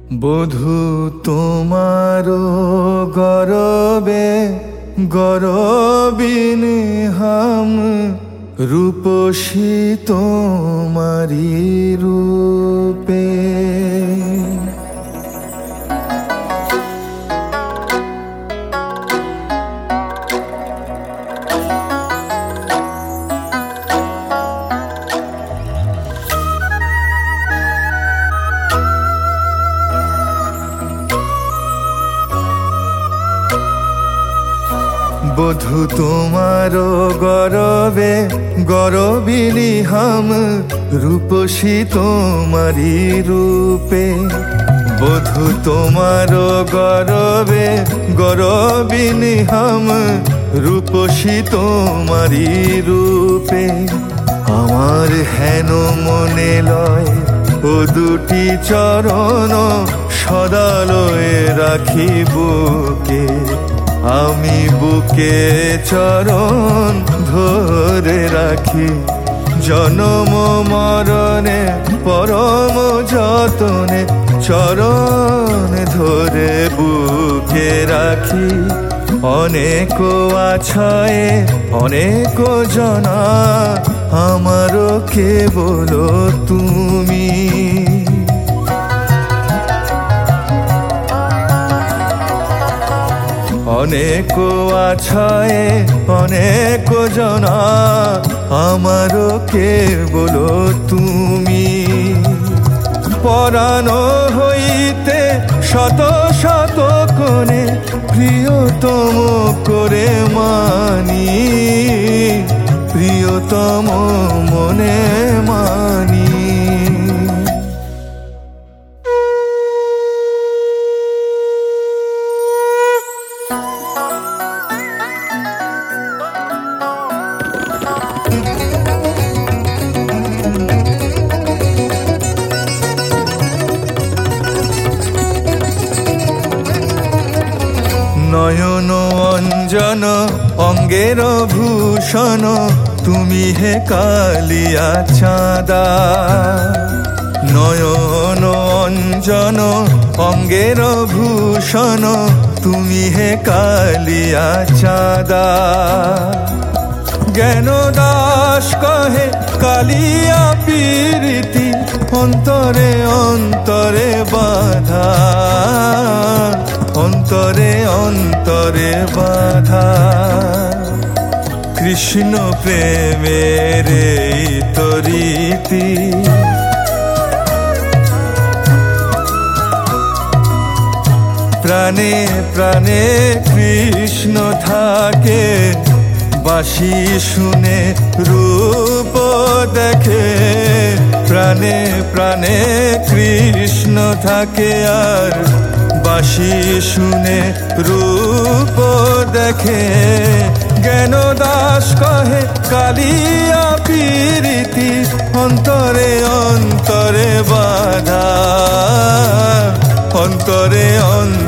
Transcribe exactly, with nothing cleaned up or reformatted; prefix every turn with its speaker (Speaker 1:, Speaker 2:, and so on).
Speaker 1: বধূ তোমারো গরবে গরবিনী হাম, রূপসী তোমারি রূপে। বধূ তোমারো গরবে গরবিনী হাম, রূপসী তোমারি রূপে। বধূ তোমারো গরবে গরবিনী হাম, রূপসী তোমারি রূপে। আমার হেন মনে লয় ও দুটি চরণ, সদালয়ে রাখি বুকে। আমি বুকে চরণ ধরে রাখি, জনম মরণে পরম যতনে চরণ ধরে বুকে রাখি। অনেক আছায়ে অনেক জনা, আমারও কেবল তুমি। অনেক আছায়ে অনেক জনা, আমারও কেবল তুমি। পরাণ হইতে শত শত কোণে, প্রিয়তম করে মানি, প্রিয়তম মনে মানি। নয়ন অঞ্জন অঙ্গের ভূষণ, তুমি হে কালিয়া চাঁদা। নয়ন অঞ্জন অঙ্গের ভূষণ, তুমি হে কালিয়া চাঁদা। জ্ঞান দাস কহে কালিয়া পীরিতি, অন্তরে অন্তরে বাধা, অন্তরে অন্তরে বাধা। কৃষ্ণ প্রেমের এই তো রীতি, প্রাণে প্রাণে কৃষ্ণ থাকে। বাঁশি শুনে রূপ দেখে, প্রাণে প্রাণে কৃষ্ণ থাকে। আর বাঁশি শুনে রূপ দেখে। জ্ঞান দাস কহে কালিয়া পীরিতি, অন্তরে অন্তরে বাধা, অন্তরে অন্তরে